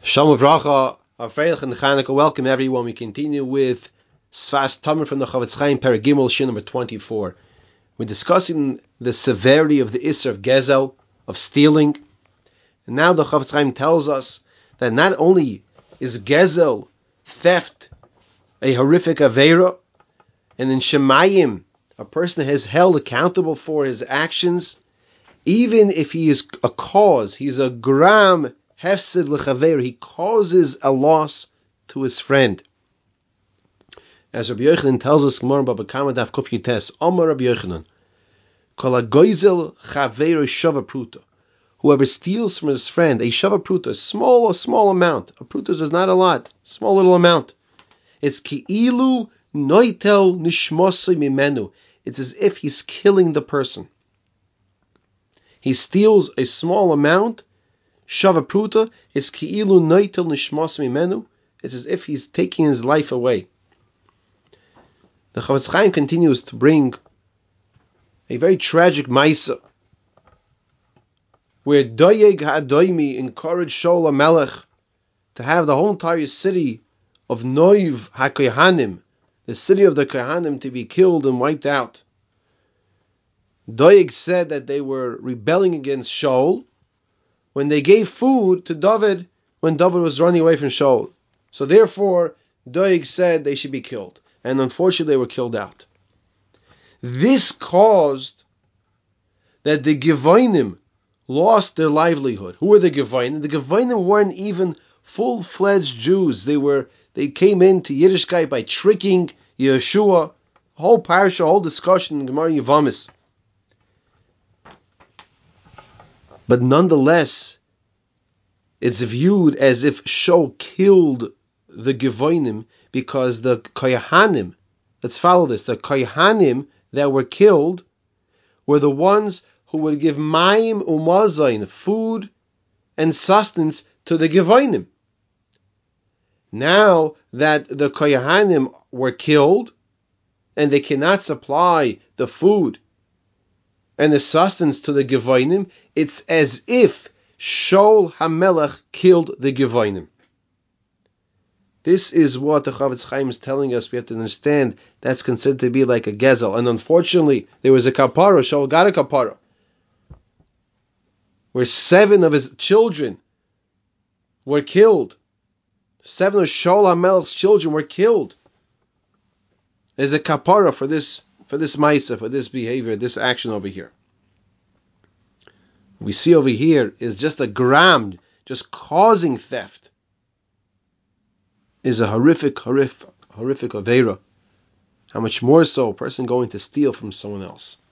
Shalom Avracha, Afreich and Chanukah. Welcome everyone. We continue with Sfas Tamar from the Chofetz Chaim, Perek Gimel, Shin number 24. We're discussing the severity of the Isser of Gezel, of stealing. And now the Chofetz Chaim tells us that not only is Gezel, theft, a horrific Aveira, and in Shemayim, a person is held accountable for his actions, even if he is a cause, he's a gram hefsid l'chaver, he causes a loss to his friend. As Rabbi Yochanan tells us, Gemara Baba Kama Daf Kuf Yites, Omar Rabbi Yochanan, Kol hagoizel chaver shava pruta. Whoever steals from his friend a shava pruta, a small amount. A pruta is not a lot, small little amount. It's ki'ilu noitel nishmosei mimenu. It's as if he's killing the person. He steals a small amount. Shava pruta is ki'ilu noitel nishmosei mimenu. It's as if he's taking his life away. The Chofetz Chaim continues to bring a very tragic ma'isa, where Doeg HaDoimi encouraged Shaul HaMelech to have the whole entire city of Noiv HaKohanim, the city of the Kohanim, to be killed and wiped out. Doeg said that they were rebelling against Shaul when they gave food to David when David was running away from Shaul. So therefore, Doeg said they should be killed. And unfortunately, they were killed out. This caused that the Gevonim lost their livelihood. Who were the Gevonim? The Gevonim weren't even full-fledged Jews. They came into Yiddishkeit by tricking Yeshua. Whole parasha, whole discussion in Gemara Yevamis. But nonetheless, it's viewed as if Shaul killed the Gevonim because the Kohanim, let's follow this, the Kohanim that were killed were the ones who would give mayim umazayin, food and sustenance, to the Gevonim. Now that the Kohanim were killed and they cannot supply the food and the sustenance to the Gevonim, it's as if Shaul HaMelech killed the Gevonim. This is what the Chofetz Chaim is telling us. We have to understand that's considered to be like a gezel. And unfortunately, there was a kapara. Shaul got a kapara, where 7 of his children were killed. 7 of Shaul HaMelech's children were killed. There's a kapara for this ma'isa, for this behavior, this action over here. We see over here is just a gram, just causing theft, is a horrific aveira. How much more so a person going to steal from someone else.